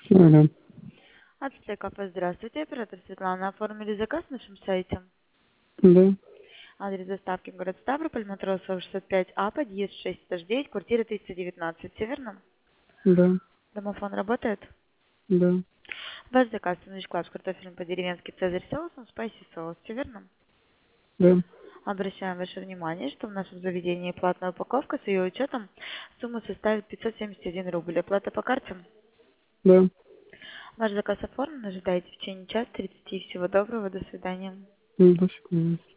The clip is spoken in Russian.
Алло. Ацтек кафе, здравствуйте. Оператор Светлана. Оформили заказ на нашем сайте. Да, Адрес доставки город Ставрополь, Матросова 65А, подъезд 6 этаж 9, квартира 319. Все верно? да, Домофон работает? да, Ваш заказ сэндвич клаб с картофелем по-деревенски Цезарь соусом, спайси соус. Все верно? да. Обращаем ваше внимание, что в нашем заведении платная упаковка с ее учетом сумма составит 571 рубль. Оплата по карте. Да. Ваш заказ оформлен. Ожидайте в течение часа 30. Всего доброго. До свидания. До свидания.